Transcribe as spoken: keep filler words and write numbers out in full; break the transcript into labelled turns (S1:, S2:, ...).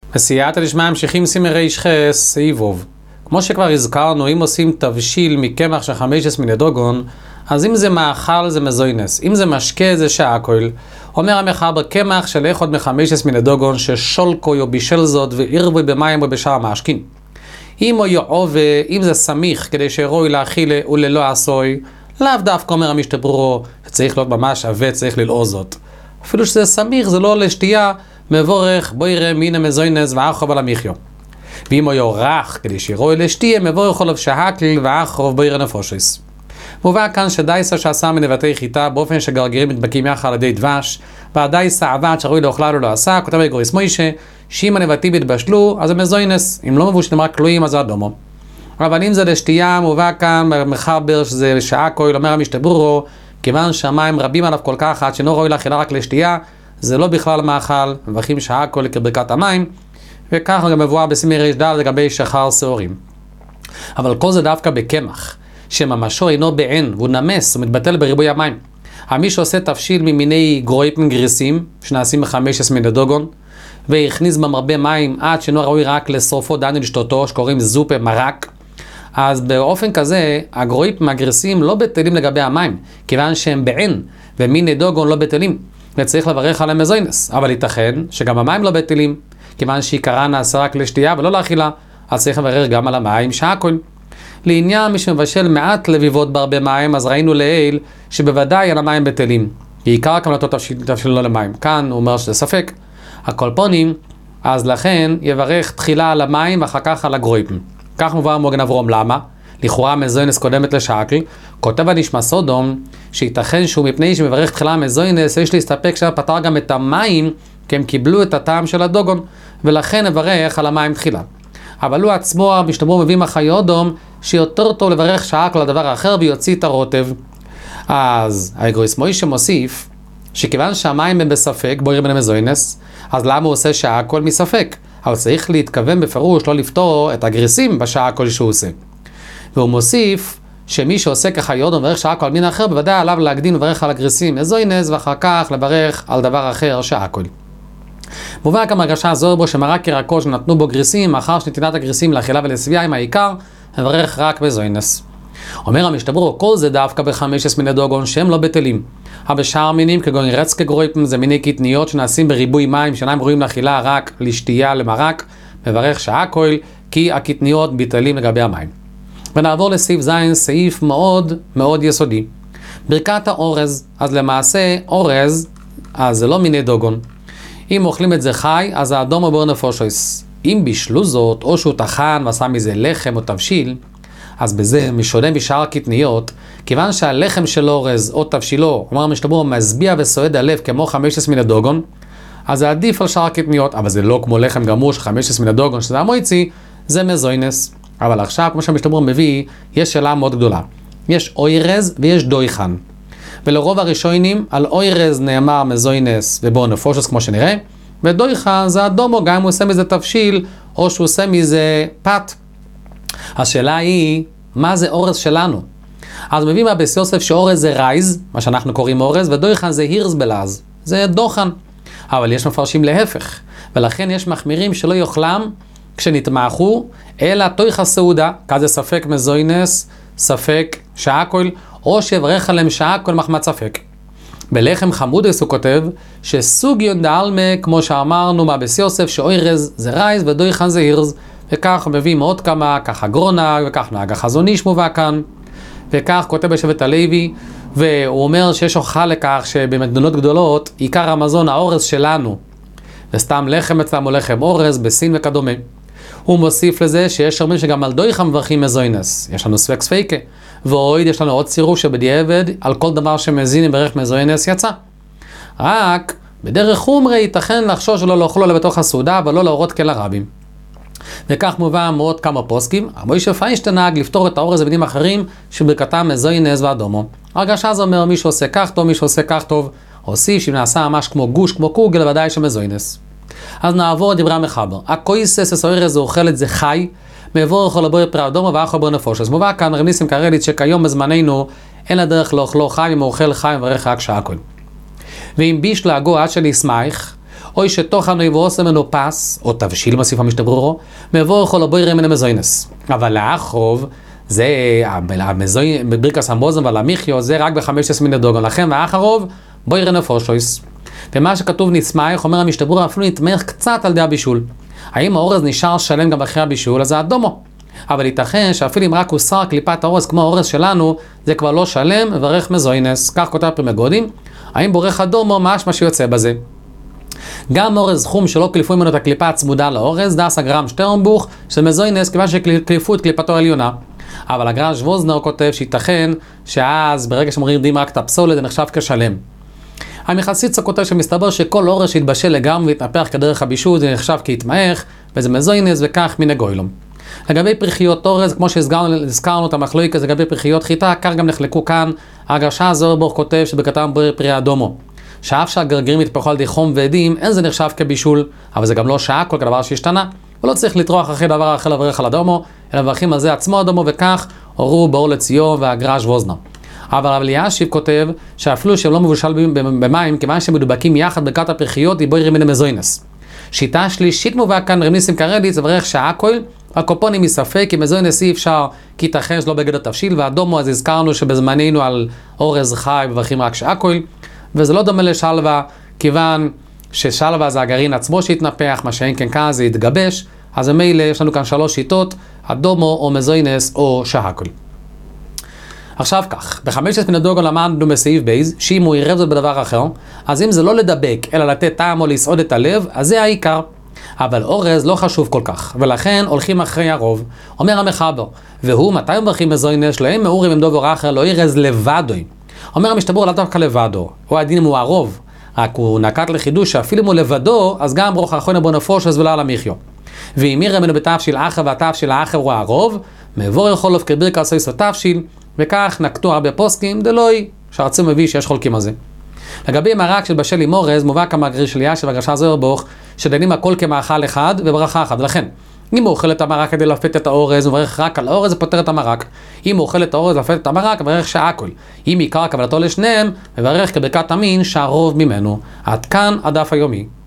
S1: בסייעתא דשמיא ממשיכים סימן ריש חס סעיף וו. כמו שכבר הזכרנו, אם עושים תבשיל מקמח של חמש עשרה מיני דוגון, אז אם זה מאכל זה מזוינס, אם זה משקה זה שהכל. אומר המחבר, קמח של אחד מחמש עשרה מיני דוגון ששולקוי או בישל זאת ועירבוי במים ובשאר המשקים. אם הוא יעובה, אם זה סמיך כדי שירוי להאכיל וללא עשוי, לאו דווקא אומר המשתברו שצריך להיות ממש עווה, צריך ללעוז זאת. אפילו שזה סמיך זה לא לשתייה, מבורך בו יראה מין המזוינס ואחרוב על המחיו. ואם הוא יורח כדי שירוי לשתייה, מבורך עליו שהקל ואחרוב בו יראה נפושס. מובא כאן שדייסה שעשה מנבטי חיטה באופן שגרגירים מתבקים יחד על ידי דבש, והדייסה עבד שרוי לאוכלה לא עשה, כותב הגוריס מוישה, שאם הנבטים התבשלו, אז זה מזוינס, אם לא מבושלים רק כלואים, אז זה אדומו. אבל אם זה לשתייה, מובא כאן במחבר שזה שעה כהל, אומר המשתברו, כיוון שהמים רבים עליו כל כך, עד שאינו ראוי לאכילה רק לשתייה, זה לא בכלל מאכל, מברכים שעה כהל כברכת המים, וככה גם מבואר בסימן ריש ד' לגבי שחר שעורים. אבל כל זה דווקא בקמח, שממשו אינו בעין, והוא נמס, הוא מתבטל בריבוי המים. מי שעושה תבשיל ממיני גרויפים גריסים, שנעשים מחמש עשרה מיני דוגון, והכניס בהם הרבה מים עד שאינו ראוי רק לשרופו דנו לשתותו, שקוראים זופה מרק, אז באופן כזה, הגרויפים הגריסים לא בטלים לגבי המים, כיוון שהם בעין, ומיני דוגון לא בטלים, וצריך לברך עליהם מזוינס. אבל ייתכן שגם המים לא בטלים, כיוון שעיקרה נעשה רק לשתייה ולא לאכילה, אז צריך לברך גם על המים שהכל. לעניין מי שמבשל מעט לביבות בהרבה מים, אז ראינו לעיל שבוודאי על המים בטלים. עיקר כמלתו תבשיל לא למים. כאן הוא אומר שזה ספק. הקולפונים, אז לכן יברך תחילה על המים ואחר כך על הגרויפים. כך מובא מוגן אברום. למה? לכאורה מזוינס קודמת לשעקל. כותב הנשמע סודום שייתכן שהוא מפני שמברך תחילה מזוינס, יש להסתפק שפתר גם את המים, כי הם קיבלו את הטעם של הדוגון, ולכן נברך על המים תחילה. אבל הוא עצמו, המשתברו מביא מחיו אדום, שיותר טוב לברך שעקל לדבר האחר ויוציא את הרוטב. אז הגוריס מוישה מוסיף, שכיוון שהמים הם בספק, בו יראה בן המזוינס, אז למה הוא עושה שעקל מספק? אבל צריך להתכוון בפירוש לא לפתור את הגריסים בשעקל שהוא עושה. והוא מוסיף, שמי שעושה כחיו אדום לברך שעקל על מין אחר, בוודאי עליו להקדים לברך על הגריסים מזוינס, ואחר כך לברך על דבר אחר שעקל. מובא גם הרגשה זו בו שמרק ירקות שנתנו בו גריסים, מאחר שנתינת הגריסים לאכילה ולשביעה עם העיקר, מברך רק מזוינס. אומר המשתברו, כל זה דווקא בחמש עשרה מיני דוגון שהם לא בטלים. אבל בשאר מינים כגון רצקי גרויפים זה מיני קטניות שנעשים בריבוי מים, שאינם ראויים לאכילה רק לשתייה למרק, מברך שהכל, כי הקטניות בטלים לגבי המים. ונעבור לסעיף זין, סעיף מאוד מאוד יסודי. ברכת האורז, אז למעשה אורז, אז זה לא מיני דוגון. אם אוכלים את זה חי, אז האדום הוא בור נפושס. אם בישלו זאת, או שהוא טחן ועשה מזה לחם או תבשיל, אז בזה משונה משאר הקטניות, כיוון שהלחם של אורז או תבשילו, אומר המשתברו, מזביע וסועד הלב כמו חמש עשרה מיני דוגון, אז זה עדיף על שאר הקטניות, אבל זה לא כמו לחם גמור של חמש עשרה מיני דוגון, שזה המויצי, זה מזוינס. אבל עכשיו, כמו שהמשתברו מביא, יש שאלה מאוד גדולה. יש אוירז ויש דויחן. ולרוב הראשונים, על אוירז נאמר מזוינס ובו נפושס כמו שנראה, ודויחן זה אדומו, גם אם הוא עושה מזה תבשיל, או שהוא עושה מזה פת. השאלה היא, מה זה אורז שלנו? אז מביא מהבס יוסף שאורז זה רייז, מה שאנחנו קוראים אורז, ודויחן זה הירס בלעז, זה דוחן. אבל יש מפרשים להפך, ולכן יש מחמירים שלא יאכלם כשנתמחו, אלא תויחה סעודה, כזה ספק מזוינס, ספק שעקל, או שיברך עליהם שעקל מחמת ספק. בלחם חמודס הוא כותב שסוג יונדלמה, כמו שאמרנו מהבס יוסף, שאוירז זה רייז ודויחן זה הירס, וכך מביאים עוד כמה, כך הגרונה, וכך נהג החזון איש מובא כאן, וכך כותב בשבט הלוי, והוא אומר שיש הוכחה לכך שבמדינות גדולות, עיקר המזון האורז שלנו, וסתם לחם אצלם הוא לחם אורז, בסין וכדומה. הוא מוסיף לזה שיש אומרים שגם על דויחן מברכים מזוינס, יש לנו ספק ספיקה, ועוד יש לנו עוד צירוף שבדיעבד, על כל דבר שמזין עם ברך מזוינס יצא. רק בדרך חומרי ייתכן לחשוש שלא לאכלו לה בתוך הסעודה, אבל לא להורות כל הרבים. וכך מובא מאוד כמה פוסקים, מוישה פיינשטיין נהג לפתור את האורז במינים אחרים שברכתם מזוינס ואדומו. הרגשה זה אומר מי שעושה כך טוב, מי שעושה כך טוב, הוסיף שאם נעשה ממש כמו גוש, כמו קוגל, ודאי שמזוינס. אז נעבור את דברי המחבר. הקויסס הסוירס זה אוכל את זה חי, מעבור אוכל לבוא פרי אדומו ואחר בו נפוש. אז מובא כאן רב ניסים קרליץ שכיום בזמננו אין לדרך לאוכלו חי, אם הוא אוכל חי מברך רק שעקל. ואם ביש להגו עד שנשמח, אוי שתוכן ועושה ממנו פס, או תבשיל מוסיף המשתברורו, מבורך או לבוירם מן המזוינס. אבל לאחרוב, זה המזוין, בברכס המוזן ועל המחיו, זה רק ב-חמש עשרה מיני דוגון. לכן ואחרוב, בוירם נפושויס. ומה שכתוב נצמח, אומר המשתברור, אפילו נתמך קצת על די הבישול. האם האורז נשאר שלם גם אחרי הבישול? אז זה אדומו. אבל ייתכן שאפילו אם רק הוסר קליפת האורז כמו האורז שלנו, זה כבר לא שלם, וברך מזוינס. כך כותב פרי מגודים. האם בורך אדומו, משמע שיוצא בזה. גם אורז חום שלא קליפו ממנו את הקליפה הצמודה לאורז, דס הגרם שטרנבוך, שזה מזוינס, כיוון שקליפו את קליפתו העליונה. אבל הגרם שווזנר כותב שייתכן שאז ברגע שמורידים רק את הפסולת זה נחשב כשלם. המחסיצה כותב שמסתבר שכל אורז שהתבשל לגמרי והתנפח כדרך הבישול זה נחשב כהתמאך, וזה מזוינס וכך מן הגוילום. לגבי פריחיות אורז, כמו שהזכרנו את המחלוקת לגבי פריחיות חיטה, כך גם נחלקו כאן. הגרשה זורבוך כותב שבכתב פרי אדומו, שאף שהגרגירים התפרחו על ידי חום ועדים, אין זה נחשב כבישול, אבל זה גם לא שעה כל כדבר שהשתנה, ולא צריך לטרוח אחרי דבר אחר לברך על אדומו, אלא מברכים על זה עצמו אדומו, וכך הורו באור לציון והגרש ווזנה. אבל רב אלישיב כותב שאפילו שהם לא מבושל במים, כיוון שהם מדובקים יחד ברכת הפריחיות, היא בוירם מן המזוינס. שיטה שלישית מובאה כאן רב ניסים קרליץ, וברך שעה כל, הקופונים מספק, כי מזוינס אי אפשר, כי ייתכן שלא בגד התבשיל, והאדומו, אז הזכרנו שבזמננו על אורז חי מברכים רק שעה כל, וזה לא דומה לשלווה, כיוון ששלווה זה הגרעין עצמו שהתנפח, מה שאין כן כאן זה יתגבש, אז במילא יש לנו כאן שלוש שיטות, אדומו או מזוינס או שהכל. עכשיו כך, ב-חמש עשרה מן הדוגון למדנו בסעיף בייז, שאם הוא עירב זאת בדבר אחר, אז אם זה לא לדבק, אלא לתת טעם או לסעוד את הלב, אז זה העיקר. אבל אורז לא חשוב כל כך, ולכן הולכים אחרי הרוב. אומר המחבר, והוא מתי מברכים מזוינס, להם מאורים עם דובר אחר, לא עירז לבדוי. אומר המשתברור לא דווקא לבדו, הוא הדין הוא הרוב, רק הוא נקט לחידוש שאפילו אם הוא לבדו, אז גם ברוך האחרונה בו נפוש ולא על המחיו. ואם יראה ממנו בתפשיל האחר והתפשיל האחר הוא הרוב, מעבור יכול לו כביר כעשויס ותפשיל, וכך נקטו הרבה פוסקים, דלוי, שהרצים מביא שיש חולקים על זה. לגבי מרק של בשל עם אורז, מובא כמגריר של ישב והגרשה זוהרבוך, שדנים הכל כמאכל אחד וברכה אחת. ולכן, אם הוא אוכל את המרק כדי לפת את האורז, הוא מברך רק על האורז, הוא פותר את המרק. אם הוא אוכל את האורז לפת את המרק, הוא מברך שהכל. אם עיקר קבלתו לשניהם, מברך כברכת המין שהרוב ממנו. עד כאן הדף היומי.